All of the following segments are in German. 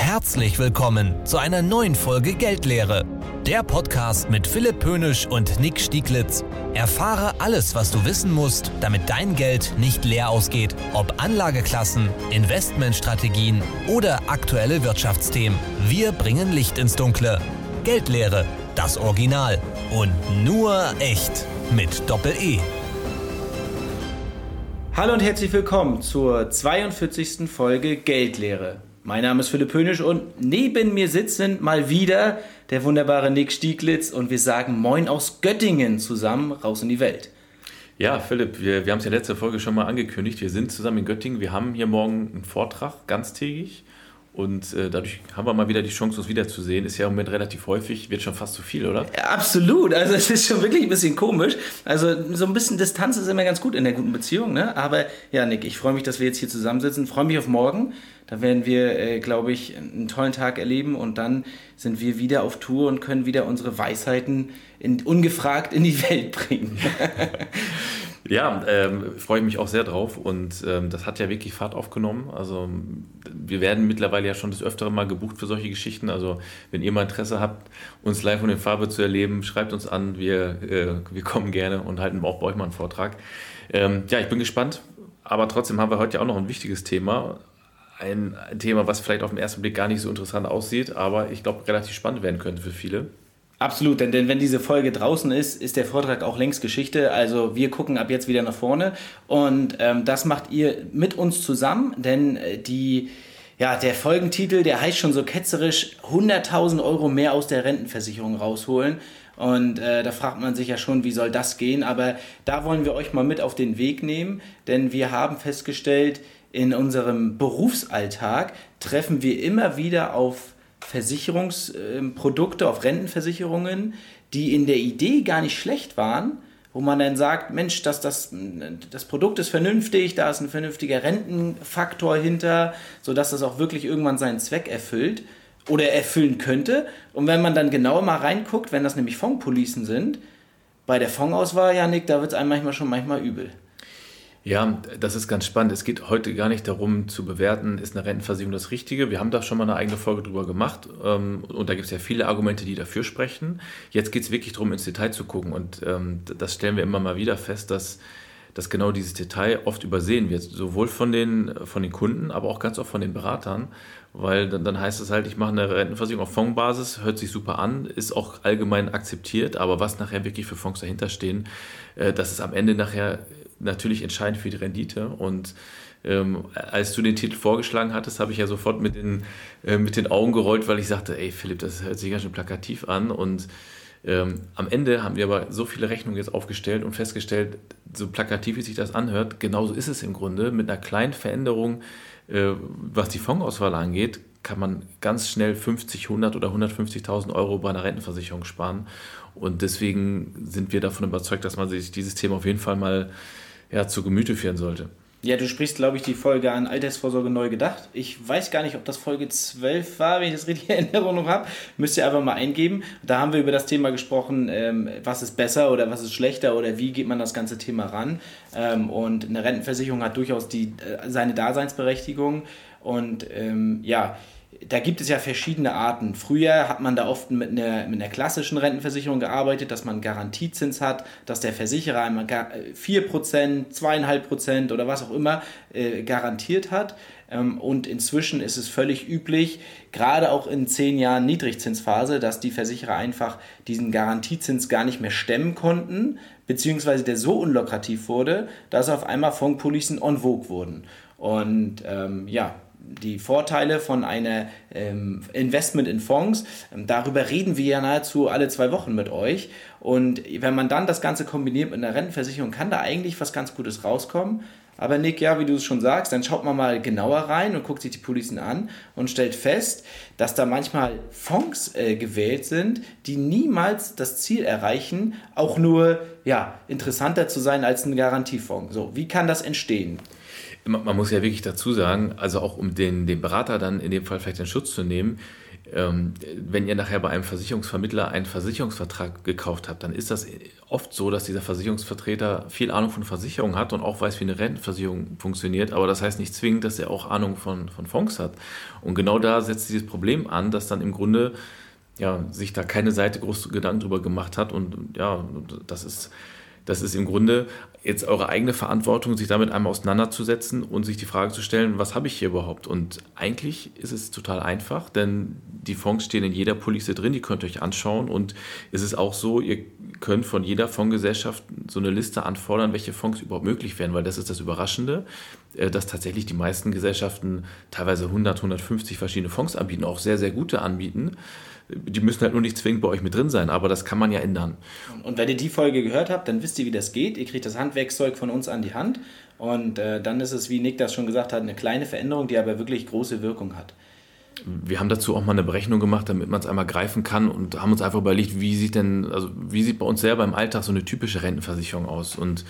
Herzlich willkommen zu einer neuen Folge Geldlehre. Der Podcast mit Philipp Pönisch und Nick Stieglitz. Erfahre alles, was du wissen musst, damit dein Geld nicht leer ausgeht. Ob Anlageklassen, Investmentstrategien oder aktuelle Wirtschaftsthemen. Wir bringen Licht ins Dunkle. Geldlehre, das Original und nur echt mit Doppel-E. Hallo und herzlich willkommen zur 42. Folge Geldlehre. Mein Name ist Philipp Pönisch und neben mir sitzen mal wieder der wunderbare Nick Stieglitz und wir sagen Moin aus Göttingen zusammen raus in die Welt. Ja, Philipp, wir haben es ja letzte Folge schon mal angekündigt. Wir sind zusammen in Göttingen. Wir haben hier morgen einen Vortrag, ganztägig. Und dadurch haben wir mal wieder die Chance, uns wiederzusehen. Ist ja im Moment relativ häufig, wird schon fast zu viel, oder? Ja, absolut, also es ist schon wirklich ein bisschen komisch. Also so ein bisschen Distanz ist immer ganz gut in der guten Beziehung, ne? Aber ja, Nick, ich freue mich, dass wir jetzt hier zusammensitzen. Freue mich auf morgen. Da werden wir, glaube ich, einen tollen Tag erleben und dann sind wir wieder auf Tour und können wieder unsere Weisheiten ungefragt in die Welt bringen. Ja, freue ich mich auch sehr drauf und das hat ja wirklich Fahrt aufgenommen. Also wir werden mittlerweile ja schon des Öfteren mal gebucht für solche Geschichten. Also wenn ihr mal Interesse habt, uns live und in Farbe zu erleben, schreibt uns an. Wir kommen gerne und halten auch bei euch mal einen Vortrag. Ja, ich bin gespannt, aber trotzdem haben wir heute ja auch noch ein wichtiges Thema. Ein Thema, was vielleicht auf den ersten Blick gar nicht so interessant aussieht, aber ich glaube relativ spannend werden könnte für viele. Absolut, denn wenn diese Folge draußen ist der Vortrag auch längst Geschichte. Also wir gucken ab jetzt wieder nach vorne und das macht ihr mit uns zusammen, denn der Folgentitel, der heißt schon so ketzerisch 100.000 Euro mehr aus der Rentenversicherung rausholen. Und da fragt man sich ja schon, wie soll das gehen? Aber da wollen wir euch mal mit auf den Weg nehmen, denn wir haben festgestellt, in unserem Berufsalltag treffen wir immer wieder auf Versicherungsprodukte, auf Rentenversicherungen, die in der Idee gar nicht schlecht waren, wo man dann sagt, Mensch, das Produkt ist vernünftig, da ist ein vernünftiger Rentenfaktor hinter, sodass das auch wirklich irgendwann seinen Zweck erfüllt oder erfüllen könnte. Und wenn man dann genauer mal reinguckt, wenn das nämlich Fondspolicen sind, bei der Fondsauswahl, Janik, da wird es einem manchmal übel. Ja, das ist ganz spannend. Es geht heute gar nicht darum zu bewerten, ist eine Rentenversicherung das Richtige. Wir haben da schon mal eine eigene Folge drüber gemacht und da gibt es ja viele Argumente, die dafür sprechen. Jetzt geht es wirklich darum, ins Detail zu gucken und das stellen wir immer mal wieder fest, dass genau dieses Detail oft übersehen wird, sowohl von den Kunden, aber auch ganz oft von den Beratern, weil dann heißt es halt, ich mache eine Rentenversicherung auf Fondsbasis, hört sich super an, ist auch allgemein akzeptiert, aber was nachher wirklich für Fonds dahinter stehen, das ist am Ende nachher natürlich entscheidend für die Rendite und als du den Titel vorgeschlagen hattest, habe ich ja sofort mit den Augen gerollt, weil ich sagte, ey Philipp, das hört sich ganz schön plakativ an und am Ende haben wir aber so viele Rechnungen jetzt aufgestellt und festgestellt, so plakativ wie sich das anhört, genauso ist es im Grunde. Mit einer kleinen Veränderung, was die Fondsauswahl angeht, kann man ganz schnell 50, 100 oder 150.000 Euro bei einer Rentenversicherung sparen. Und deswegen sind wir davon überzeugt, dass man sich dieses Thema auf jeden Fall mal zu Gemüte führen sollte. Ja, du sprichst, glaube ich, die Folge an Altersvorsorge neu gedacht. Ich weiß gar nicht, ob das Folge 12 war, wenn ich das richtig in Erinnerung habe. Müsst ihr einfach mal eingeben. Da haben wir über das Thema gesprochen, was ist besser oder was ist schlechter oder wie geht man das ganze Thema ran. Und eine Rentenversicherung hat durchaus seine Daseinsberechtigung. Und da gibt es ja verschiedene Arten. Früher hat man da oft mit einer klassischen Rentenversicherung gearbeitet, dass man Garantiezins hat, dass der Versicherer einmal 4%, 2,5% oder was auch immer garantiert hat. Und inzwischen ist es völlig üblich, gerade auch in 10 Jahren Niedrigzinsphase, dass die Versicherer einfach diesen Garantiezins gar nicht mehr stemmen konnten, beziehungsweise der so unlukrativ wurde, dass auf einmal Fondspolicen en vogue wurden. Und die Vorteile von einer Investment in Fonds, darüber reden wir ja nahezu alle 2 Wochen mit euch. Und wenn man dann das Ganze kombiniert mit einer Rentenversicherung, kann da eigentlich was ganz Gutes rauskommen. Aber Nick, ja, wie du es schon sagst, dann schaut man mal genauer rein und guckt sich die Policen an und stellt fest, dass da manchmal Fonds gewählt sind, die niemals das Ziel erreichen, auch nur interessanter zu sein als ein Garantiefonds. So, wie kann das entstehen? Man muss ja wirklich dazu sagen, also auch um den Berater dann in dem Fall vielleicht in Schutz zu nehmen, wenn ihr nachher bei einem Versicherungsvermittler einen Versicherungsvertrag gekauft habt, dann ist das oft so, dass dieser Versicherungsvertreter viel Ahnung von Versicherung hat und auch weiß, wie eine Rentenversicherung funktioniert. Aber das heißt nicht zwingend, dass er auch Ahnung von Fonds hat. Und genau da setzt dieses Problem an, dass dann im Grunde sich da keine Seite groß Gedanken drüber gemacht hat. Und das ist im Grunde jetzt eure eigene Verantwortung, sich damit einmal auseinanderzusetzen und sich die Frage zu stellen, was habe ich hier überhaupt? Und eigentlich ist es total einfach, denn die Fonds stehen in jeder Police drin, die könnt ihr euch anschauen. Und es ist auch so, ihr könnt von jeder Fondsgesellschaft so eine Liste anfordern, welche Fonds überhaupt möglich wären, weil das ist das Überraschende, dass tatsächlich die meisten Gesellschaften teilweise 100, 150 verschiedene Fonds anbieten, auch sehr, sehr gute anbieten. Die müssen halt nur nicht zwingend bei euch mit drin sein, aber das kann man ja ändern. Und wenn ihr die Folge gehört habt, dann wisst ihr, wie das geht. Ihr kriegt das Handwerkszeug von uns an die Hand und dann ist es, wie Nick das schon gesagt hat, eine kleine Veränderung, die aber wirklich große Wirkung hat. Wir haben dazu auch mal eine Berechnung gemacht, damit man es einmal greifen kann und haben uns einfach überlegt, wie sieht bei uns selber im Alltag so eine typische Rentenversicherung aus? Und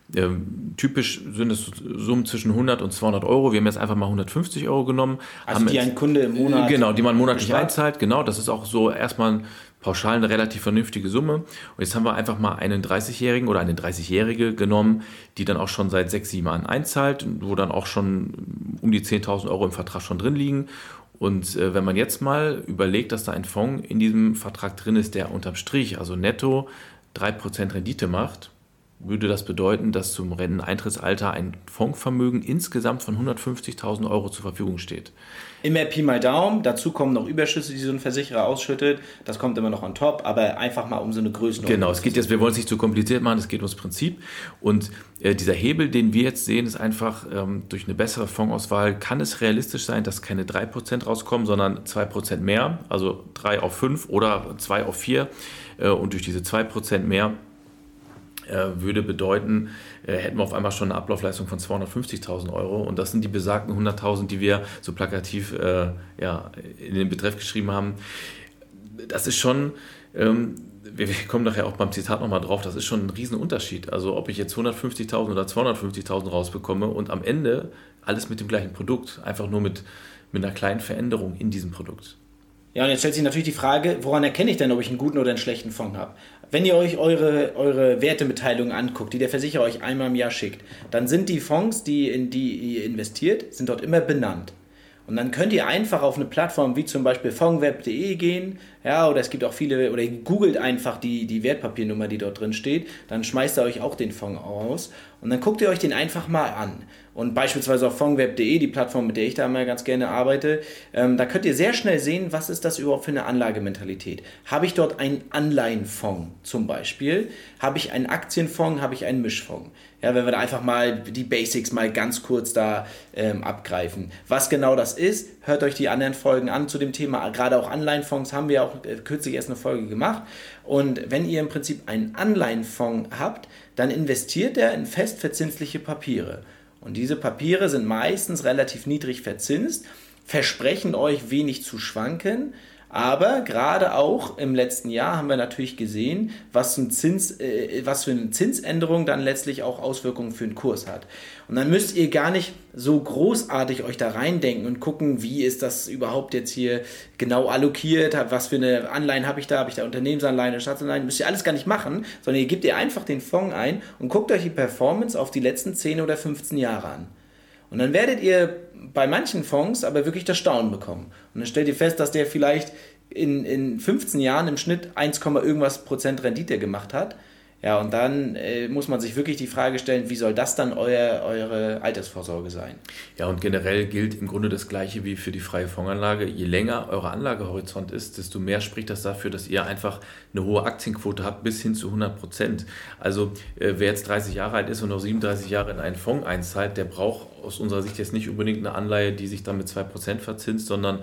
typisch sind es Summen zwischen 100 und 200 Euro. Wir haben jetzt einfach mal 150 Euro genommen. Also die ein Kunde im Monat... Genau, die man monatlich einzahlt. Genau, das ist auch so erstmal pauschal eine relativ vernünftige Summe. Und jetzt haben wir einfach mal einen 30-Jährigen oder eine 30-Jährige genommen, die dann auch schon seit 6, 7 Jahren einzahlt, wo dann auch schon um die 10.000 Euro im Vertrag schon drin liegen. Und wenn man jetzt mal überlegt, dass da ein Fonds in diesem Vertrag drin ist, der unterm Strich, also netto 3% Rendite macht, würde das bedeuten, dass zum Renteneintrittsalter ein Fondsvermögen insgesamt von 150.000 Euro zur Verfügung steht. Immer Pi mal Daumen, dazu kommen noch Überschüsse, die so ein Versicherer ausschüttet, das kommt immer noch on top, aber einfach mal um so eine Größenordnung. Genau, es geht jetzt, wir wollen es nicht zu kompliziert machen, es geht ums Prinzip und dieser Hebel, den wir jetzt sehen, ist einfach durch eine bessere Fondsauswahl kann es realistisch sein, dass keine 3% rauskommen, sondern 2% mehr, also 3 auf 5 oder 2 auf 4 und durch diese 2% mehr würde bedeuten, hätten wir auf einmal schon eine Ablaufleistung von 250.000 Euro und das sind die besagten 100.000, die wir so plakativ in den Betreff geschrieben haben. Das ist schon, wir kommen nachher auch beim Zitat nochmal drauf, das ist schon ein Riesenunterschied. Also ob ich jetzt 150.000 oder 250.000 rausbekomme und am Ende alles mit dem gleichen Produkt, einfach nur mit einer kleinen Veränderung in diesem Produkt. Ja, und jetzt stellt sich natürlich die Frage, woran erkenne ich denn, ob ich einen guten oder einen schlechten Fonds habe? Wenn ihr euch eure Wertemitteilungen anguckt, die der Versicherer euch einmal im Jahr schickt, dann sind die Fonds, in die ihr investiert, sind dort immer benannt. Und dann könnt ihr einfach auf eine Plattform wie zum Beispiel fondweb.de gehen, oder es gibt auch viele, oder ihr googelt einfach die Wertpapiernummer, die dort drin steht, dann schmeißt ihr euch auch den Fonds aus und dann guckt ihr euch den einfach mal an. Und beispielsweise auf fondweb.de, die Plattform, mit der ich da mal ganz gerne arbeite, da könnt ihr sehr schnell sehen, was ist das überhaupt für eine Anlagementalität. Habe ich dort einen Anleihenfonds zum Beispiel? Habe ich einen Aktienfonds? Habe ich einen Mischfonds? Ja, wenn wir da einfach mal die Basics mal ganz kurz da abgreifen. Was genau das ist, hört euch die anderen Folgen an zu dem Thema. Gerade auch Anleihenfonds haben wir auch kürzlich erst eine Folge gemacht. Und wenn ihr im Prinzip einen Anleihenfonds habt, dann investiert er in festverzinsliche Papiere. Und diese Papiere sind meistens relativ niedrig verzinst, versprechen euch wenig zu schwanken, aber gerade auch im letzten Jahr haben wir natürlich gesehen, was für eine Zinsänderung dann letztlich auch Auswirkungen für den Kurs hat. Und dann müsst ihr gar nicht so großartig euch da reindenken und gucken, wie ist das überhaupt jetzt hier genau allokiert, was für eine Anleihen habe ich da Unternehmensanleihen, Staatsanleihen, müsst ihr alles gar nicht machen, sondern ihr gebt ihr einfach den Fonds ein und guckt euch die Performance auf die letzten 10 oder 15 Jahre an. Und dann werdet ihr bei manchen Fonds aber wirklich das Staunen bekommen. Und dann stellt ihr fest, dass der vielleicht in 15 Jahren im Schnitt 1, irgendwas Prozent Rendite gemacht hat. Ja, und dann muss man sich wirklich die Frage stellen, wie soll das dann eure Altersvorsorge sein? Ja, und generell gilt im Grunde das Gleiche wie für die freie Fondsanlage. Je länger euer Anlagehorizont ist, desto mehr spricht das dafür, dass ihr einfach eine hohe Aktienquote habt, bis hin zu 100%. Also wer jetzt 30 Jahre alt ist und noch 37 Jahre in einen Fonds einzahlt, der braucht aus unserer Sicht jetzt nicht unbedingt eine Anleihe, die sich dann mit 2% verzinst, sondern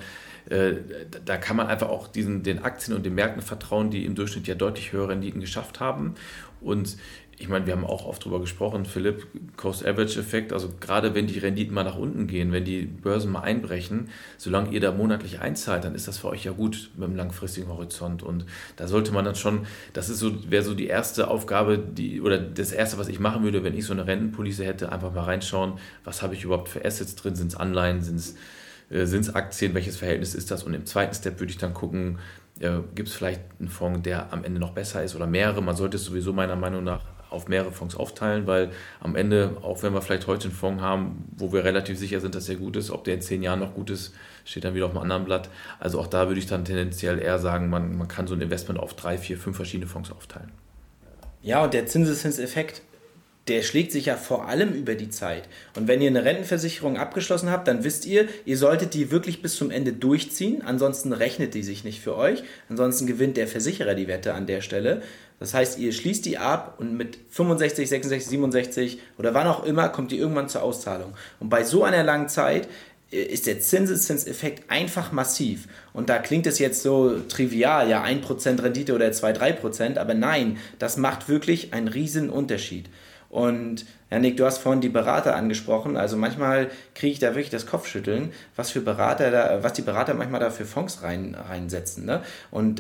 da kann man einfach auch den Aktien und den Märkten vertrauen, die im Durchschnitt ja deutlich höhere Renditen geschafft haben. Und ich meine, wir haben auch oft darüber gesprochen, Philipp, Cost-Average-Effekt, also gerade wenn die Renditen mal nach unten gehen, wenn die Börsen mal einbrechen, solange ihr da monatlich einzahlt, dann ist das für euch ja gut mit einem langfristigen Horizont. Und da sollte man dann schon, wäre so die erste Aufgabe, oder das Erste, was ich machen würde, wenn ich so eine Rentenpolice hätte, einfach mal reinschauen, was habe ich überhaupt für Assets drin, sind es Anleihen, sind es sind es Aktien, welches Verhältnis ist das? Und im zweiten Step würde ich dann gucken, gibt es vielleicht einen Fonds, der am Ende noch besser ist oder mehrere. Man sollte es sowieso meiner Meinung nach auf mehrere Fonds aufteilen, weil am Ende, auch wenn wir vielleicht heute einen Fonds haben, wo wir relativ sicher sind, dass der gut ist, ob der in 10 Jahren noch gut ist, steht dann wieder auf einem anderen Blatt. Also auch da würde ich dann tendenziell eher sagen, man kann so ein Investment auf 3, 4, 5 verschiedene Fonds aufteilen. Ja, und der Zinseszinseffekt, der schlägt sich ja vor allem über die Zeit. Und wenn ihr eine Rentenversicherung abgeschlossen habt, dann wisst ihr, ihr solltet die wirklich bis zum Ende durchziehen. Ansonsten rechnet die sich nicht für euch. Ansonsten gewinnt der Versicherer die Wette an der Stelle. Das heißt, ihr schließt die ab und mit 65, 66, 67 oder wann auch immer kommt die irgendwann zur Auszahlung. Und bei so einer langen Zeit ist der Zinseszinseffekt einfach massiv. Und da klingt es jetzt so trivial, ja 1% Rendite oder 2-3%, aber nein, das macht wirklich einen riesen Unterschied. Und Nick, du hast vorhin die Berater angesprochen, also manchmal kriege ich da wirklich das Kopfschütteln, was die Berater manchmal da für Fonds reinsetzen. Ne? Und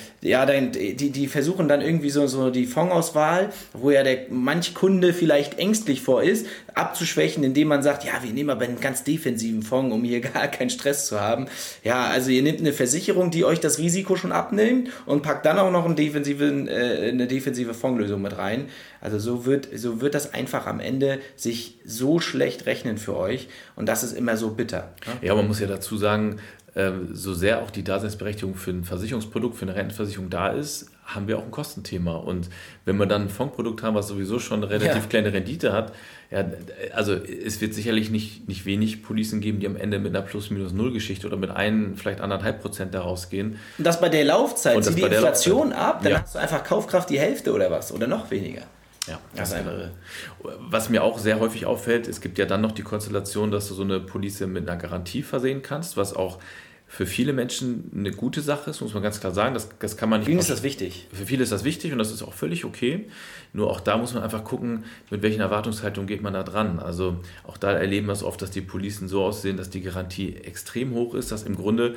die versuchen dann irgendwie so die Fondsauswahl, wo ja manch Kunde vielleicht ängstlich vor ist, abzuschwächen, indem man sagt, ja, wir nehmen aber einen ganz defensiven Fonds, um hier gar keinen Stress zu haben. Ja, also ihr nehmt eine Versicherung, die euch das Risiko schon abnimmt und packt dann auch noch eine defensive Fondslösung mit rein. Also so wird das einfach am Ende sich so schlecht rechnen für euch und das ist immer so bitter. Ja, man muss ja dazu sagen, so sehr auch die Daseinsberechtigung für ein Versicherungsprodukt, für eine Rentenversicherung da ist, haben wir auch ein Kostenthema. Und wenn wir dann ein Fondsprodukt haben, was sowieso schon eine relativ kleine Rendite hat, ja, also es wird sicherlich nicht wenig Policen geben, die am Ende mit einer Plus-Minus-Null-Geschichte oder mit vielleicht 1,5% da rausgehen. Und das bei der Laufzeit, zieh die Inflation ab, dann hast du einfach Kaufkraft die Hälfte oder was oder noch weniger. Ja, das ist was mir auch sehr häufig auffällt, es gibt ja dann noch die Konstellation, dass du so eine Police mit einer Garantie versehen kannst, was auch für viele Menschen eine gute Sache ist, muss man ganz klar sagen. Das kann man nicht. Für viele ist das wichtig. Für viele ist das wichtig und das ist auch völlig okay. Nur auch da muss man einfach gucken, mit welchen Erwartungshaltung geht man da dran. Also auch da erleben wir es oft, dass die Policen so aussehen, dass die Garantie extrem hoch ist, dass im Grunde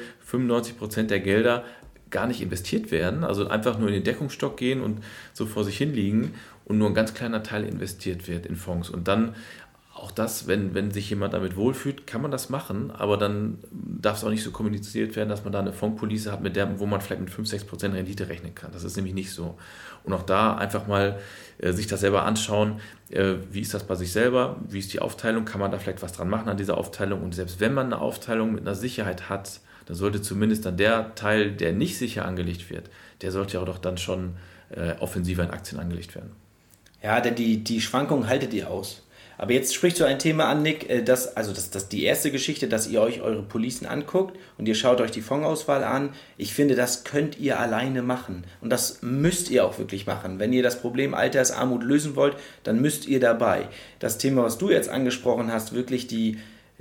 95% der Gelder gar nicht investiert werden, also einfach nur in den Deckungsstock gehen und so vor sich hin liegen und nur ein ganz kleiner Teil investiert wird in Fonds. Und dann auch das, wenn sich jemand damit wohlfühlt, kann man das machen, aber dann darf es auch nicht so kommuniziert werden, dass man da eine Fondspolice hat, wo man vielleicht mit 5-6% Rendite rechnen kann. Das ist nämlich nicht so. Und auch da einfach mal sich das selber anschauen, wie ist das bei sich selber, wie ist die Aufteilung, kann man da vielleicht was dran machen an dieser Aufteilung und selbst wenn man eine Aufteilung mit einer Sicherheit hat, dann sollte zumindest dann der Teil, der nicht sicher angelegt wird, der sollte ja auch doch dann schon offensiver in Aktien angelegt werden. Ja, denn die Schwankungen haltet ihr aus. Aber jetzt sprichst du ein Thema an, Nick, das die erste Geschichte, dass ihr euch eure Policen anguckt und ihr schaut euch die Fondsauswahl an. Ich finde, das könnt ihr alleine machen. Und das müsst ihr auch wirklich machen. Wenn ihr das Problem Altersarmut lösen wollt, dann müsst ihr dabei. Das Thema, was du jetzt angesprochen hast, wirklich die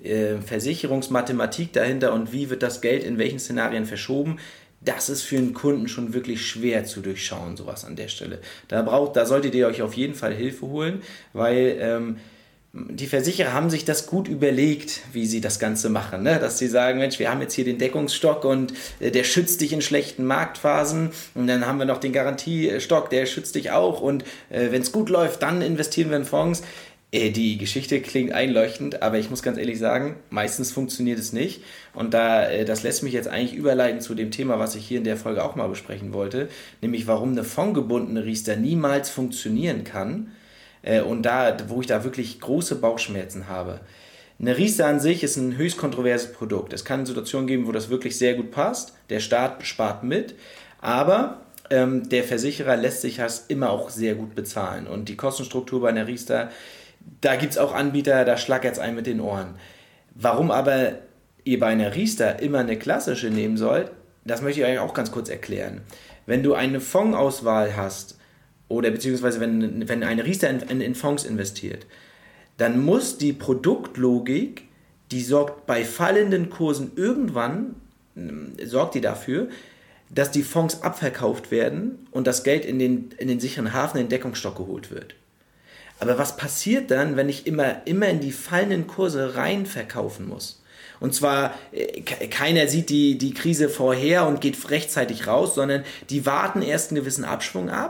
Versicherungsmathematik dahinter und wie wird das Geld in welchen Szenarien verschoben, das ist für einen Kunden schon wirklich schwer zu durchschauen, sowas an der Stelle. Da solltet ihr euch auf jeden Fall Hilfe holen, weil die Versicherer haben sich das gut überlegt, wie sie das Ganze machen, ne? Dass sie sagen, Mensch, wir haben jetzt hier den Deckungsstock und der schützt dich in schlechten Marktphasen und dann haben wir noch den Garantiestock, der schützt dich auch und wenn es gut läuft, dann investieren wir in Fonds. Die Geschichte klingt einleuchtend, aber ich muss ganz ehrlich sagen, meistens funktioniert es nicht. Und das lässt mich jetzt eigentlich überleiten zu dem Thema, was ich hier in der Folge auch mal besprechen wollte, nämlich warum eine fondgebundene Riester niemals funktionieren kann und wo ich da wirklich große Bauchschmerzen habe. Eine Riester an sich ist ein höchst kontroverses Produkt. Es kann Situationen geben, wo das wirklich sehr gut passt. Der Staat spart mit, aber der Versicherer lässt sich das immer auch sehr gut bezahlen. Und die Kostenstruktur bei einer Riester, da gibt es auch Anbieter, da schlagert es einem mit den Ohren. Warum aber ihr bei einer Riester immer eine klassische nehmen sollt, das möchte ich euch auch ganz kurz erklären. Wenn du eine Fondsauswahl hast, oder beziehungsweise wenn eine Riester in Fonds investiert, dann muss die Produktlogik, die sorgt bei fallenden Kursen irgendwann, sorgt die dafür, dass die Fonds abverkauft werden und das Geld in den sicheren Hafen, in den Deckungsstock geholt wird. Aber was passiert dann, wenn ich immer in die fallenden Kurse rein verkaufen muss? Und zwar, keiner sieht die Krise vorher und geht rechtzeitig raus, sondern die warten erst einen gewissen Abschwung ab,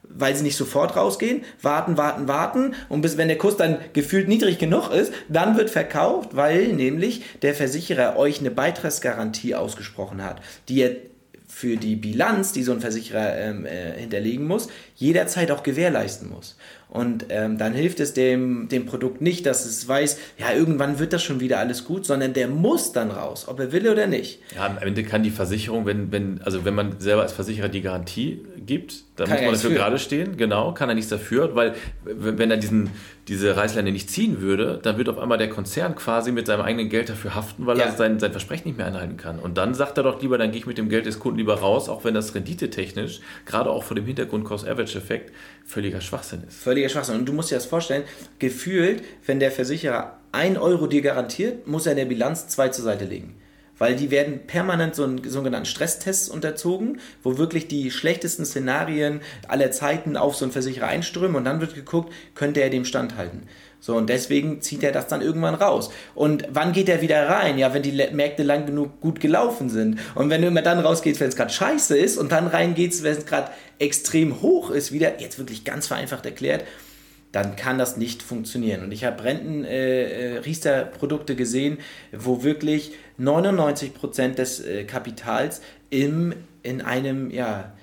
weil sie nicht sofort rausgehen, warten und bis wenn der Kurs dann gefühlt niedrig genug ist, dann wird verkauft, weil nämlich der Versicherer euch eine Beitragsgarantie ausgesprochen hat, die er für die Bilanz, die so ein Versicherer hinterlegen muss, jederzeit auch gewährleisten muss. Und dann hilft es dem Produkt nicht, dass es weiß, ja, irgendwann wird das schon wieder alles gut, sondern der muss dann raus, ob er will oder nicht. Ja, am Ende kann die Versicherung, wenn man selber als Versicherer die Garantie gibt, dann muss man dafür gerade stehen, genau, kann er nichts dafür, weil wenn er diese Reißleine nicht ziehen würde, dann wird auf einmal der Konzern quasi mit seinem eigenen Geld dafür haften, weil er sein Versprechen nicht mehr einhalten kann. Und dann sagt er doch lieber, dann gehe ich mit dem Geld des Kunden lieber raus, auch wenn das renditetechnisch, gerade auch vor dem Hintergrund Cost-Average-Effekt, völliger Schwachsinn ist. Völliger Schwachsinn. Und du musst dir das vorstellen, gefühlt, wenn der Versicherer 1 Euro dir garantiert, muss er in der Bilanz 2 zur Seite legen. Weil die werden permanent so einen sogenannten Stresstests unterzogen, wo wirklich die schlechtesten Szenarien aller Zeiten auf so einen Versicherer einströmen und dann wird geguckt, könnte er dem standhalten. So, und deswegen zieht er das dann irgendwann raus. Und wann geht er wieder rein? Ja, wenn die Märkte lang genug gut gelaufen sind. Und wenn du immer dann rausgehst, wenn es gerade scheiße ist und dann reingehst, wenn es gerade extrem hoch ist, wieder, jetzt wirklich ganz vereinfacht erklärt, dann kann das nicht funktionieren. Und ich habe Riester-Produkte gesehen, wo wirklich 99% des Kapitals in einem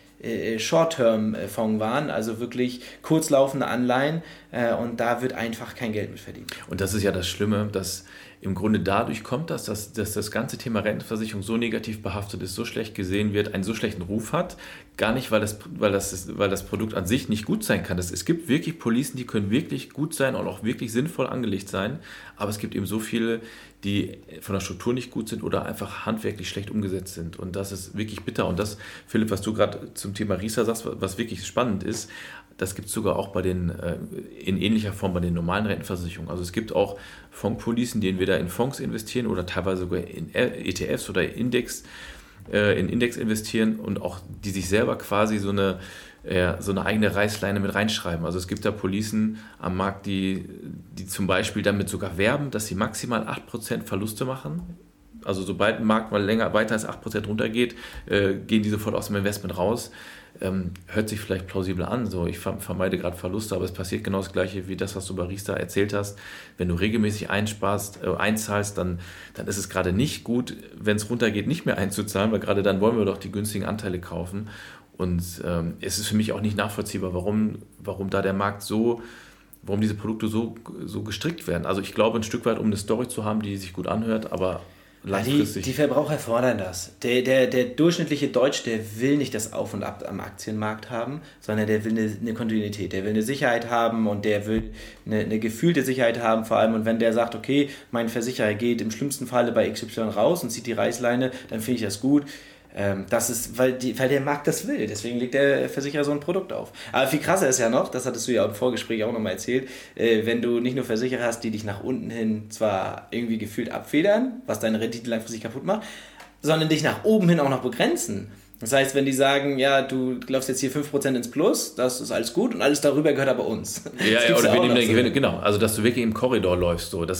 Short-Term-Fonds waren, also wirklich kurzlaufende Anleihen, und da wird einfach kein Geld mit verdient. Und das ist ja das Schlimme, dass im Grunde dadurch kommt, dass das ganze Thema Rentenversicherung so negativ behaftet ist, so schlecht gesehen wird, einen so schlechten Ruf hat, gar nicht, weil das Produkt an sich nicht gut sein kann. Es gibt wirklich Policen, die können wirklich gut sein und auch wirklich sinnvoll angelegt sein, aber es gibt eben so viele, die von der Struktur nicht gut sind oder einfach handwerklich schlecht umgesetzt sind. Und das ist wirklich bitter. Und das, Philipp, was du gerade zum Thema Riester sagst, was wirklich spannend ist, das gibt es sogar auch in ähnlicher Form bei den normalen Rentenversicherungen. Also es gibt auch Fondspolicen, die entweder in Fonds investieren oder teilweise sogar in ETFs oder in Index investieren und auch die sich selber quasi so eine eigene Reißleine mit reinschreiben. Also es gibt da Policen am Markt, die zum Beispiel damit sogar werben, dass sie maximal 8% Verluste machen. Also sobald ein Markt mal weiter als 8% runtergeht, gehen die sofort aus dem Investment raus. Hört sich vielleicht plausibel an, so ich vermeide gerade Verluste, aber es passiert genau das Gleiche wie das, was du bei Riester erzählt hast. Wenn du regelmäßig einzahlst, dann ist es gerade nicht gut, wenn es runtergeht, nicht mehr einzuzahlen, weil gerade dann wollen wir doch die günstigen Anteile kaufen. Und es ist für mich auch nicht nachvollziehbar, warum da der Markt warum diese Produkte so gestrickt werden. Also ich glaube ein Stück weit, um eine Story zu haben, die sich gut anhört, aber langfristig. Die Verbraucher fordern das. Der durchschnittliche Deutsch, der will nicht das Auf und Ab am Aktienmarkt haben, sondern der will eine Kontinuität, der will eine Sicherheit haben und der will eine gefühlte Sicherheit haben vor allem. Und wenn der sagt, okay, mein Versicherer geht im schlimmsten Falle bei XY raus und zieht die Reißleine, dann finde ich das gut. Das ist, weil der Markt das will. Deswegen legt der Versicherer so ein Produkt auf. Aber viel krasser ist ja noch, das hattest du ja im Vorgespräch auch nochmal erzählt, wenn du nicht nur Versicherer hast, die dich nach unten hin zwar irgendwie gefühlt abfedern, was deine Rendite langfristig kaputt macht, sondern dich nach oben hin auch noch begrenzen. Das heißt, wenn die sagen, ja, du läufst jetzt hier 5% ins Plus, das ist alles gut und alles darüber gehört aber uns. Ja, oder wir nehmen den Gewinn, genau. Also, dass du wirklich im Korridor läufst, so.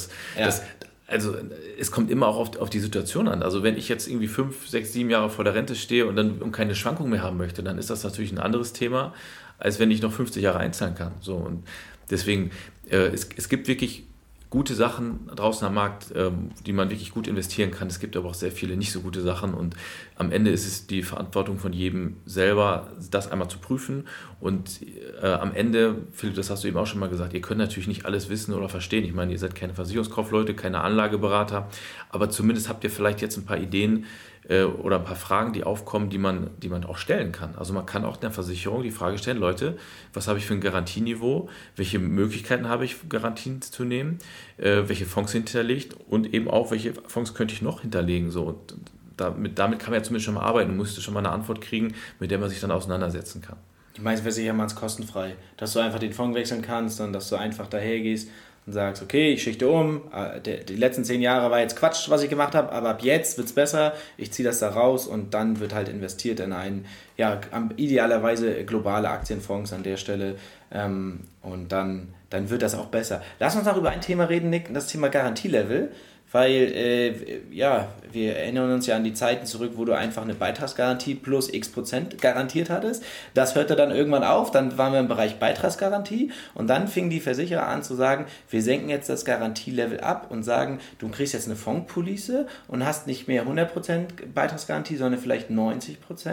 Also es kommt immer auch auf die Situation an. Also wenn ich jetzt irgendwie 5, 6, 7 Jahre vor der Rente stehe und keine Schwankung mehr haben möchte, dann ist das natürlich ein anderes Thema, als wenn ich noch 50 Jahre einzahlen kann. So, und deswegen, es gibt wirklich gute Sachen draußen am Markt, die man wirklich gut investieren kann. Es gibt aber auch sehr viele nicht so gute Sachen und am Ende ist es die Verantwortung von jedem selber, das einmal zu prüfen und am Ende, Philipp, das hast du eben auch schon mal gesagt, ihr könnt natürlich nicht alles wissen oder verstehen. Ich meine, ihr seid keine Versicherungskaufleute, keine Anlageberater, aber zumindest habt ihr vielleicht jetzt ein paar Ideen oder ein paar Fragen, die aufkommen, die man auch stellen kann. Also man kann auch in der Versicherung die Frage stellen, Leute, was habe ich für ein Garantieniveau, welche Möglichkeiten habe ich, Garantien zu nehmen, welche Fonds hinterlegt und eben auch, welche Fonds könnte ich noch hinterlegen. So. Und damit kann man ja zumindest schon mal arbeiten und musste schon mal eine Antwort kriegen, mit der man sich dann auseinandersetzen kann. Die meisten Versicherer machen es kostenfrei, dass du einfach den Fonds wechseln kannst und dass du einfach daher gehst und sagst, okay, ich schichte um, die letzten 10 Jahre war jetzt Quatsch, was ich gemacht habe, aber ab jetzt wird es besser, ich ziehe das da raus und dann wird halt investiert in idealerweise globale Aktienfonds an der Stelle und dann wird das auch besser. Lass uns noch über ein Thema reden, Nick, das Thema Garantielevel, weil wir erinnern uns ja an die Zeiten zurück, wo du einfach eine Beitragsgarantie plus x% garantiert hattest. Das hörte dann irgendwann auf, dann waren wir im Bereich Beitragsgarantie und dann fingen die Versicherer an zu sagen, wir senken jetzt das Garantielevel ab und sagen, du kriegst jetzt eine Fondspolice und hast nicht mehr 100% Beitragsgarantie, sondern vielleicht 90%.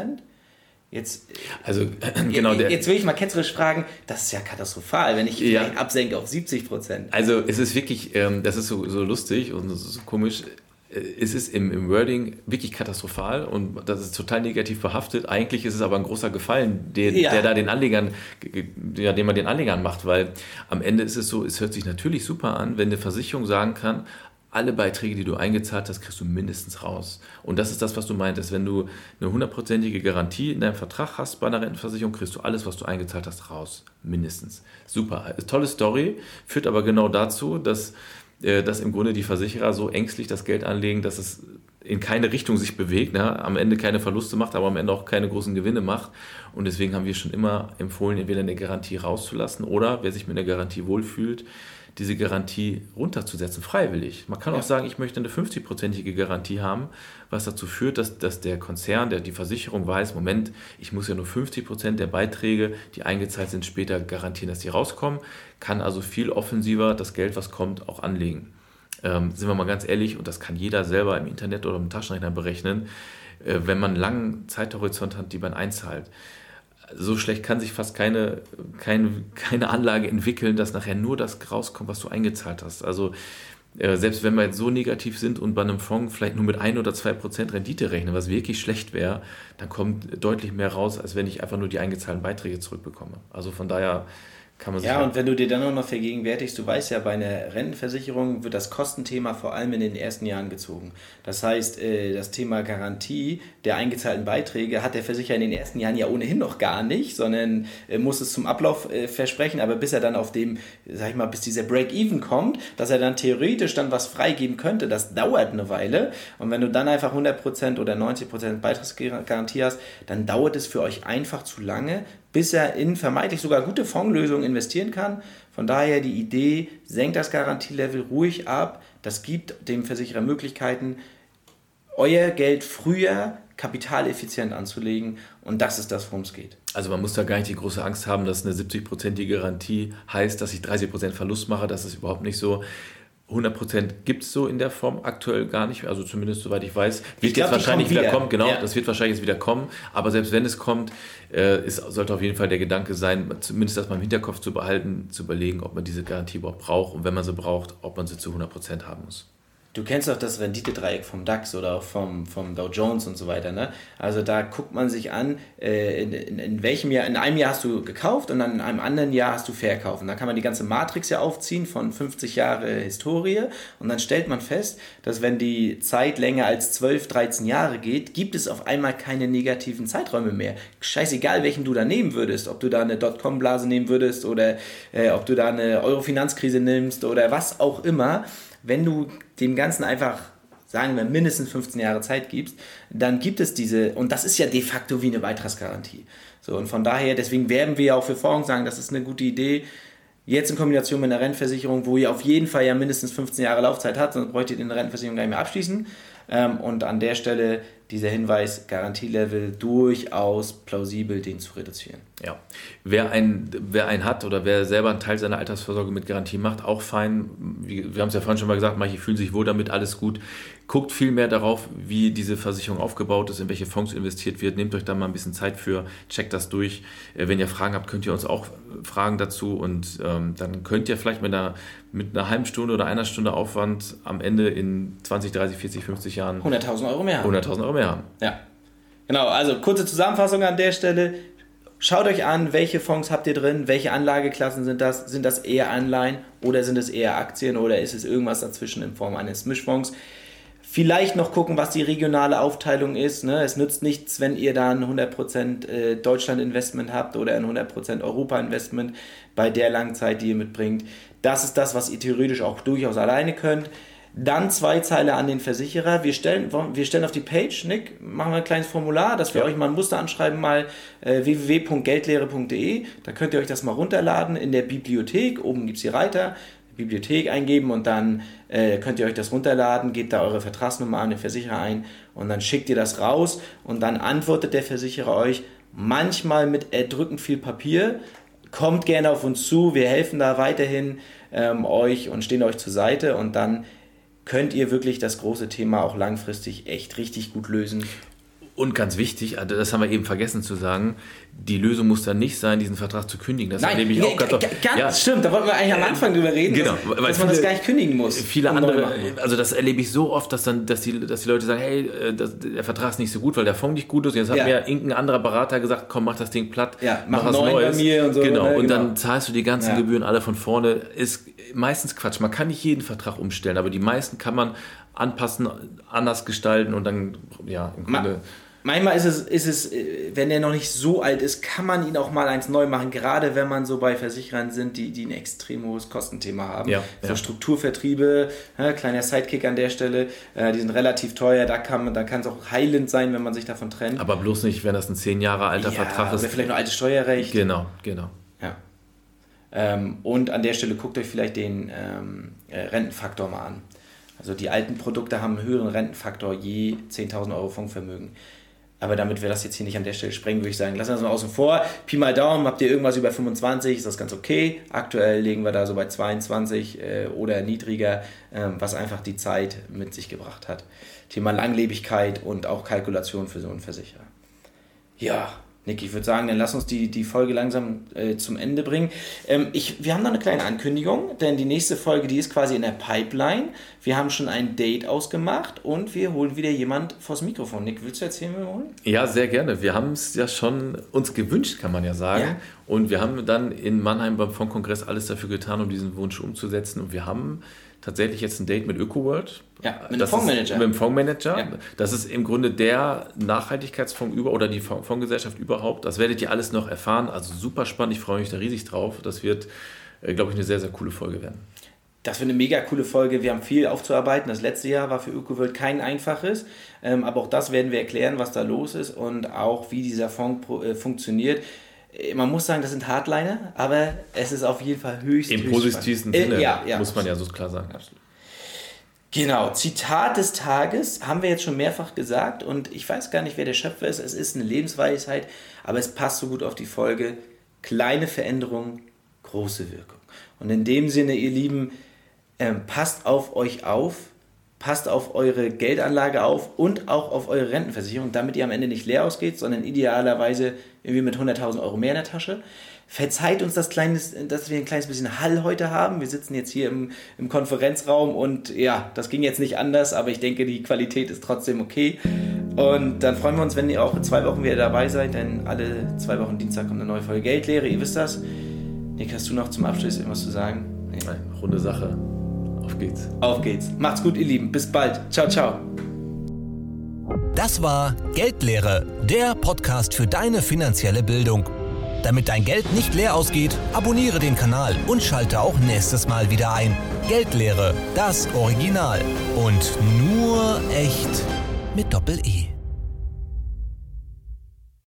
Jetzt will ich mal ketzerisch fragen, das ist ja katastrophal, wenn ich vielleicht absenke auf 70%. Also es ist wirklich, das ist so lustig und so komisch, es ist im Wording wirklich katastrophal und das ist total negativ behaftet. Eigentlich ist es aber ein großer Gefallen, der da den Anlegern, den man den Anlegern macht, weil am Ende ist es so, es hört sich natürlich super an, wenn eine Versicherung sagen kann, alle Beiträge, die du eingezahlt hast, kriegst du mindestens raus. Und das ist das, was du meintest. Wenn du eine 100%ige Garantie in deinem Vertrag hast bei einer Rentenversicherung, kriegst du alles, was du eingezahlt hast, raus. Mindestens. Super. Tolle Story, führt aber genau dazu, dass im Grunde die Versicherer so ängstlich das Geld anlegen, dass es in keine Richtung sich bewegt, ne? Am Ende keine Verluste macht, aber am Ende auch keine großen Gewinne macht. Und deswegen haben wir schon immer empfohlen, entweder eine Garantie rauszulassen oder, wer sich mit einer Garantie wohlfühlt, diese Garantie runterzusetzen, freiwillig. Man kann auch sagen, ich möchte eine 50%ige Garantie haben, was dazu führt, dass der Konzern, die Versicherung weiß, Moment, ich muss ja nur 50% der Beiträge, die eingezahlt sind, später garantieren, dass die rauskommen, kann also viel offensiver das Geld, was kommt, auch anlegen. Sind wir mal ganz ehrlich, und das kann jeder selber im Internet oder im Taschenrechner berechnen, wenn man einen langen Zeithorizont hat, die man einzahlt. So schlecht kann sich fast keine Anlage entwickeln, dass nachher nur das rauskommt, was du eingezahlt hast. Also selbst wenn wir jetzt so negativ sind und bei einem Fonds vielleicht nur mit 1 oder 2% Rendite rechnen, was wirklich schlecht wäre, dann kommt deutlich mehr raus, als wenn ich einfach nur die eingezahlten Beiträge zurückbekomme. Also von daher kann man sich... Ja, und wenn du dir dann auch noch vergegenwärtigst, du weißt ja, bei einer Rentenversicherung wird das Kostenthema vor allem in den ersten Jahren gezogen. Das heißt, das Thema Garantie der eingezahlten Beiträge hat der Versicherer in den ersten Jahren ja ohnehin noch gar nicht, sondern muss es zum Ablauf versprechen, aber bis er dann auf dem, sag ich mal, bis dieser Break-Even kommt, dass er dann theoretisch dann was freigeben könnte, das dauert eine Weile. Und wenn du dann einfach 100% oder 90% Beitragsgarantie hast, dann dauert es für euch einfach zu lange, bis er in vermeintlich sogar gute Fondslösungen investieren kann. Von daher die Idee, senkt das Garantielevel ruhig ab. Das gibt dem Versicherer Möglichkeiten, euer Geld früher kapitaleffizient anzulegen. Und das ist das, worum es geht. Also man muss da gar nicht die große Angst haben, dass eine 70%ige Garantie heißt, dass ich 30% Verlust mache. Das ist überhaupt nicht so. 100% gibt es so in der Form aktuell gar nicht, also zumindest soweit ich weiß, wird jetzt wahrscheinlich wieder kommen, genau, ja. Das wird wahrscheinlich jetzt wieder kommen, aber selbst wenn es kommt, sollte auf jeden Fall der Gedanke sein, zumindest das mal im Hinterkopf zu behalten, zu überlegen, ob man diese Garantie überhaupt braucht und wenn man sie braucht, ob man sie zu 100% haben muss. Du kennst doch das Renditedreieck vom DAX oder auch vom Dow Jones und so weiter, ne? Also da guckt man sich an, in welchem Jahr, in einem Jahr hast du gekauft und dann in einem anderen Jahr hast du verkauft. Und da kann man die ganze Matrix ja aufziehen von 50 Jahre Historie und dann stellt man fest, dass wenn die Zeit länger als 12, 13 Jahre geht, gibt es auf einmal keine negativen Zeiträume mehr. Scheißegal, welchen du da nehmen würdest, ob du da eine Dotcom-Blase nehmen würdest oder ob du da eine Euro-Finanzkrise nimmst oder was auch immer. Wenn du dem Ganzen einfach, sagen wir, mindestens 15 Jahre Zeit gibst, dann gibt es diese, und das ist ja de facto wie eine Beitragsgarantie. So, und von daher, deswegen werben wir ja auch für Fonds, sagen, das ist eine gute Idee. Jetzt in Kombination mit einer Rentenversicherung, wo ihr auf jeden Fall ja mindestens 15 Jahre Laufzeit habt, sonst bräuchtet ihr eine Rentenversicherung gar nicht mehr abschließen. Und an der Stelle dieser Hinweis, Garantielevel durchaus plausibel, den zu reduzieren. Ja, wer einen hat oder wer selber einen Teil seiner Altersvorsorge mit Garantie macht, auch fein. Wir haben es ja vorhin schon mal gesagt, manche fühlen sich wohl damit, alles gut. Guckt viel mehr darauf, wie diese Versicherung aufgebaut ist, in welche Fonds investiert wird. Nehmt euch da mal ein bisschen Zeit für, checkt das durch. Wenn ihr Fragen habt, könnt ihr uns auch fragen dazu und dann könnt ihr vielleicht mit einer halben Stunde oder einer Stunde Aufwand am Ende in 20, 30, 40, 50 Jahren 100.000 Euro mehr haben. 100.000 Euro mehr haben. Ja, genau. Also kurze Zusammenfassung an der Stelle. Schaut euch an, welche Fonds habt ihr drin, welche Anlageklassen sind das? Sind das eher Anleihen oder sind es eher Aktien oder ist es irgendwas dazwischen in Form eines Mischfonds? Vielleicht noch gucken, was die regionale Aufteilung ist. Ne? Es nützt nichts, wenn ihr da ein 100% Deutschland-Investment habt oder ein 100% Europa-Investment bei der langen Zeit, die ihr mitbringt. Das ist das, was ihr theoretisch auch durchaus alleine könnt. Dann 2 Zeile an den Versicherer. Wir stellen auf die Page, Nick, machen wir ein kleines Formular, dass wir euch mal ein Muster anschreiben, mal www.geldlehre.de. Da könnt ihr euch das mal runterladen in der Bibliothek. Oben gibt es die Reiter. Bibliothek eingeben und dann könnt ihr euch das runterladen, gebt da eure Vertragsnummer an den Versicherer ein und dann schickt ihr das raus und dann antwortet der Versicherer euch manchmal mit erdrückend viel Papier. Kommt gerne auf uns zu, wir helfen da weiterhin euch und stehen euch zur Seite und dann könnt ihr wirklich das große Thema auch langfristig echt richtig gut lösen. Und ganz wichtig, das haben wir eben vergessen zu sagen, die Lösung muss dann nicht sein, diesen Vertrag zu kündigen. Das erlebe ich auch ganz stimmt, da wollten wir eigentlich am Anfang drüber reden, genau, dass man das gar nicht kündigen muss. Viele andere, also das erlebe ich so oft, dass die Leute sagen, hey, der Vertrag ist nicht so gut, weil der Fonds nicht gut ist. Und jetzt hat mir irgendein anderer Berater gesagt, komm, mach das Ding platt, mach was Neues. Bei mir und so. Genau, und dann zahlst du die ganzen Gebühren alle von vorne. Ist meistens Quatsch. Man kann nicht jeden Vertrag umstellen, aber die meisten kann man anpassen, anders gestalten und dann, im Grunde... Manchmal ist es, wenn der noch nicht so alt ist, kann man ihn auch mal eins neu machen, gerade wenn man so bei Versicherern sind, die ein extrem hohes Kostenthema haben. So Strukturvertriebe, kleiner Sidekick an der Stelle, die sind relativ teuer, da kann es auch heilend sein, wenn man sich davon trennt. Aber bloß nicht, wenn das ein 10 Jahre alter Vertrag ist. Oder vielleicht noch altes Steuerrecht. Genau. Ja. Und an der Stelle guckt euch vielleicht den Rentenfaktor mal an. Also die alten Produkte haben einen höheren Rentenfaktor je 10.000 Euro Fondsvermögen. Aber damit wir das jetzt hier nicht an der Stelle sprengen, würde ich sagen, lassen wir das mal außen vor. Pi mal Daumen, habt ihr irgendwas über 25, ist das ganz okay. Aktuell liegen wir da so bei 22 oder niedriger, was einfach die Zeit mit sich gebracht hat. Thema Langlebigkeit und auch Kalkulation für so einen Versicherer. Ja, Nick, ich würde sagen, dann lass uns die Folge langsam zum Ende bringen. Wir haben noch eine kleine Ankündigung, denn die nächste Folge, die ist quasi in der Pipeline. Wir haben schon ein Date ausgemacht und wir holen wieder jemand vors Mikrofon. Nick, willst du erzählen, wen wir holen? Ja, sehr gerne. Wir haben es ja schon uns gewünscht, kann man ja sagen. Ja. Und wir haben dann in Mannheim beim Fondskongress alles dafür getan, um diesen Wunsch umzusetzen. Und wir haben tatsächlich jetzt ein Date mit ÖkoWorld. Ja, mit dem Fondsmanager. Mit dem Fondsmanager. Ja. Das ist im Grunde der Nachhaltigkeitsfonds oder die Fondsgesellschaft überhaupt. Das werdet ihr alles noch erfahren. Also super spannend. Ich freue mich da riesig drauf. Das wird, glaube ich, eine sehr, sehr coole Folge werden. Das wird eine mega coole Folge. Wir haben viel aufzuarbeiten. Das letzte Jahr war für ÖkoWorld kein einfaches. Aber auch das werden wir erklären, was da los ist und auch wie dieser Fonds funktioniert. Man muss sagen, das sind Hardliner, aber es ist auf jeden Fall höchst im positivsten Sinne, muss man ja so klar sagen. Absolut. Genau, Zitat des Tages haben wir jetzt schon mehrfach gesagt und ich weiß gar nicht, wer der Schöpfer ist. Es ist eine Lebensweisheit, aber es passt so gut auf die Folge. Kleine Veränderung, große Wirkung. Und in dem Sinne, ihr Lieben, passt auf euch auf, passt auf eure Geldanlage auf und auch auf eure Rentenversicherung, damit ihr am Ende nicht leer ausgeht, sondern idealerweise irgendwie mit 100.000 Euro mehr in der Tasche. Verzeiht uns dass wir ein kleines bisschen Hall heute haben. Wir sitzen jetzt hier im Konferenzraum und ja, das ging jetzt nicht anders, aber ich denke, die Qualität ist trotzdem okay. Und dann freuen wir uns, wenn ihr auch in 2 Wochen wieder dabei seid, denn alle 2 Wochen Dienstag kommt eine neue Folge Geldlehre, ihr wisst das. Nick, hast du noch zum Abschluss irgendwas zu sagen? Nee. Runde Sache. Auf geht's. Auf geht's. Macht's gut, ihr Lieben. Bis bald. Ciao, ciao. Das war Geldlehre, der Podcast für deine finanzielle Bildung. Damit dein Geld nicht leer ausgeht, abonniere den Kanal und schalte auch nächstes Mal wieder ein. Geldlehre, das Original. Und nur echt mit Doppel-E.